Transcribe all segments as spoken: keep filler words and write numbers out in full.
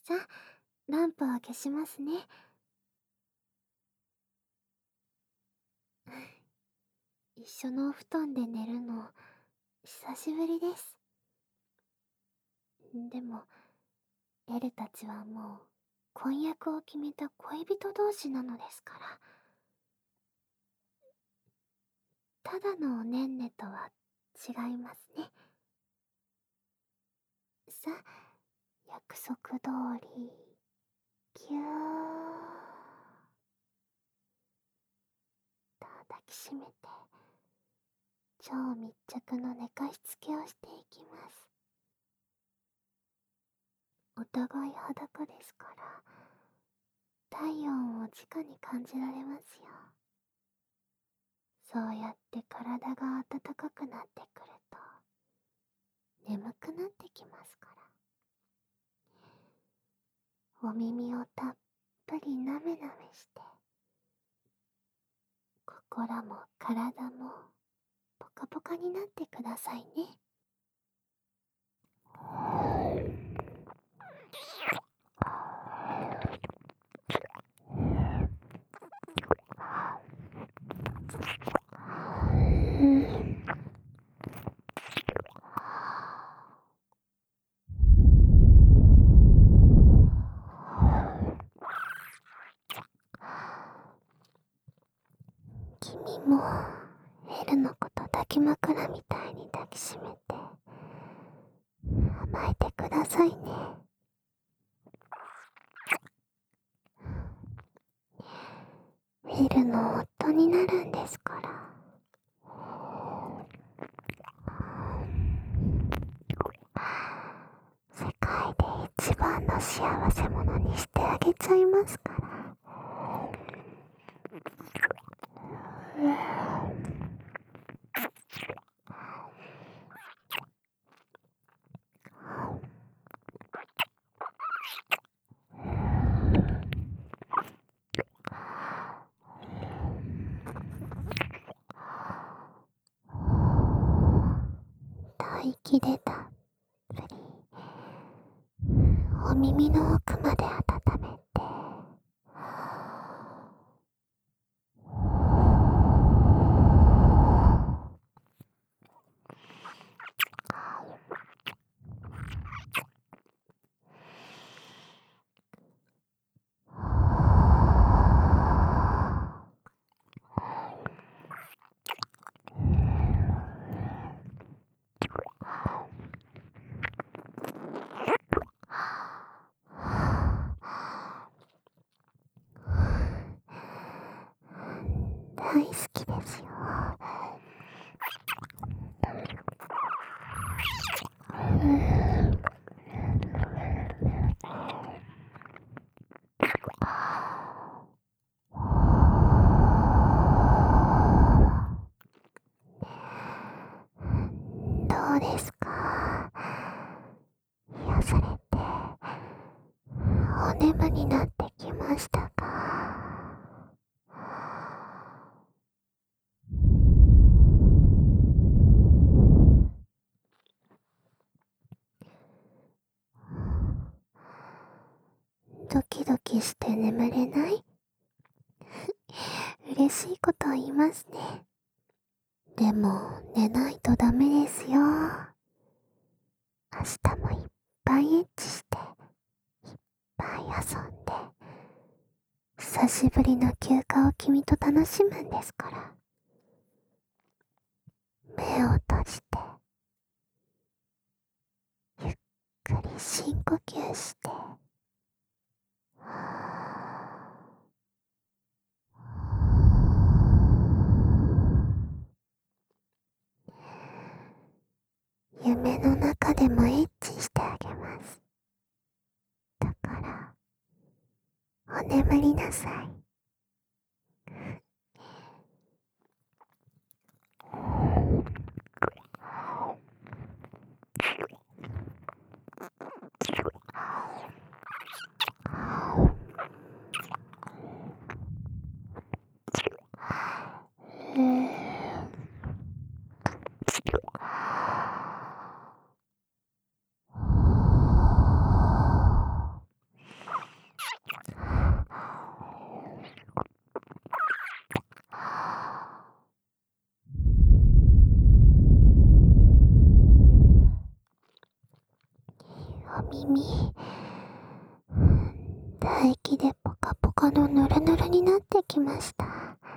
さあ、ランプを消しますね。一緒のお布団で寝るの、久しぶりです。でも、エルたちはもう、婚約を決めた恋人同士なのですから。ただのおねんねとは違いますね。さあ、約束通り、ぎゅーっと抱きしめて、超密着の寝かしつけをしていきます。お互い裸ですから、体温を直に感じられますよ。そうやって体が温かくなってくると、眠くなってきますから。お耳をたっぷりなめなめして、心も体もポカポカになってくださいね。君もエルのこと抱き枕みたいに抱きしめて甘えてくださいね。エルの夫になるんですから。世界で一番の幸せ者にしてあげちゃいますから。吐息でたっぷりお耳の奥まで温めて、大好きですよ。どうですか？癒されてお眠になってきましたか？ドキドキして眠れない？嬉しいことを言いますね。でも寝ないとダメですよ。明日もいっぱいエッチして、いっぱい遊んで、久しぶりの休暇を君と楽しむんですから。目を閉じて、ゆっくり深呼吸して、夢の中でもエッチしてあげます。だから、お眠りなさい。 お耳、唾液でポカポカのヌルヌルになってきました。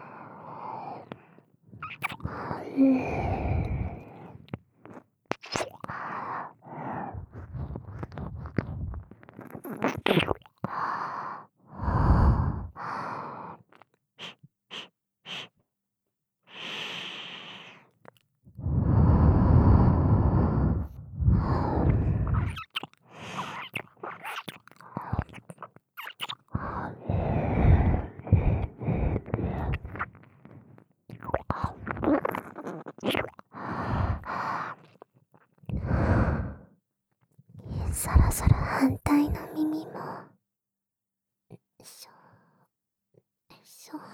そろそろ反対の耳も。よいしょ、よいしょ。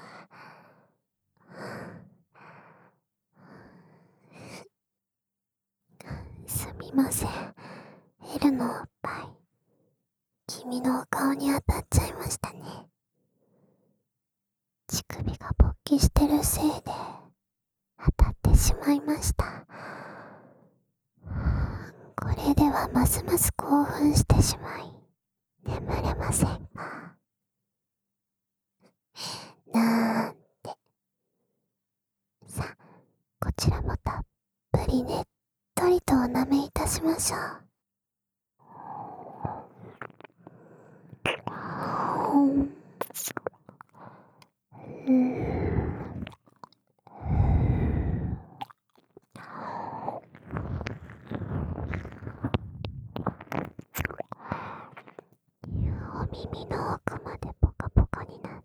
すみません、エルのおっぱい、君のお顔に当たっちゃいましたね。乳首が勃起してるせいで当たってしまいました。これではますます興奮してしまい眠れませんか。なーんて。さあ、こちらもたっぷりねっとりとお舐めいたしましょう。お耳の奥までポカポカになって、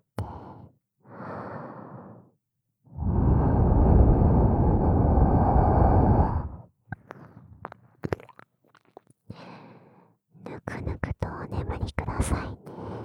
ぬくぬくとお眠りくださいね。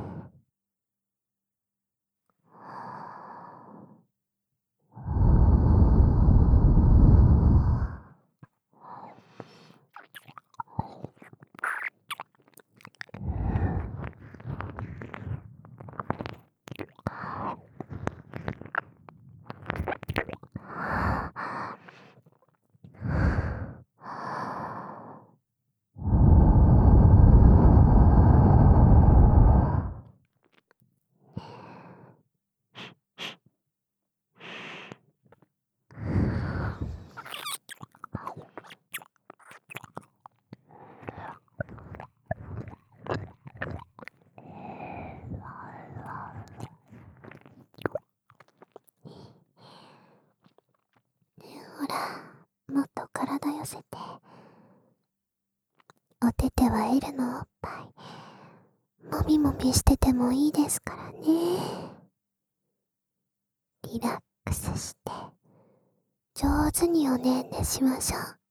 ほら、もっと体寄せて。おててはエルのおっぱい、もみもみしててもいいですからね。リラックスして上手におねんねしましょう。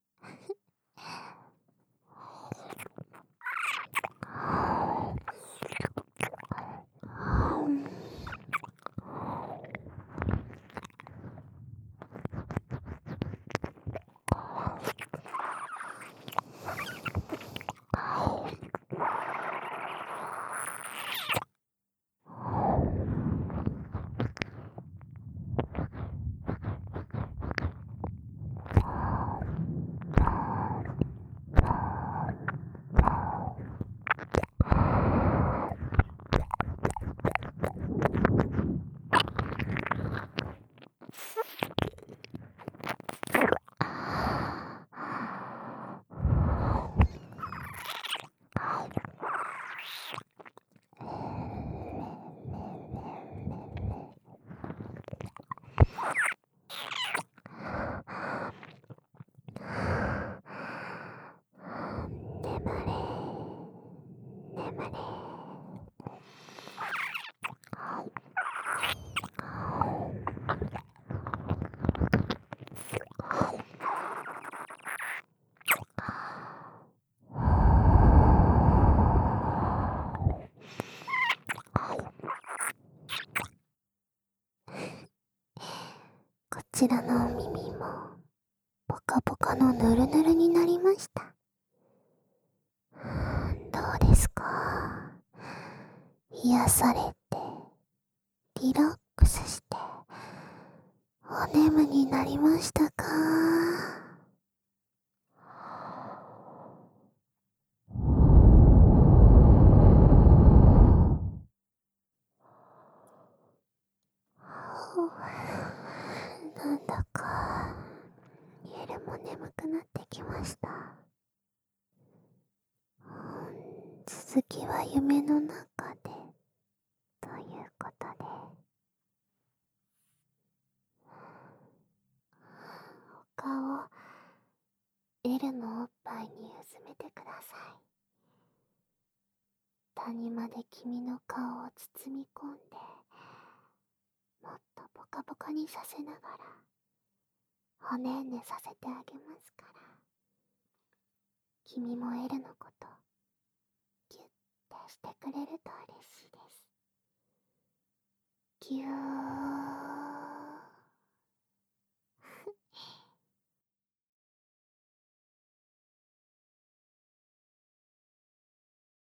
こちらのお耳もポカポカのヌルヌルになりました。どうですか？癒されてリラックスしてお眠になりましたか？ 続きは夢の中でということで、お顔エルのおっぱいにうずめてください。谷間で君の顔を包み込んで、もっとポカポカにさせながらおねんねさせてあげますから、君もエルのことギュッてしてくれると嬉しいです。ぎゅー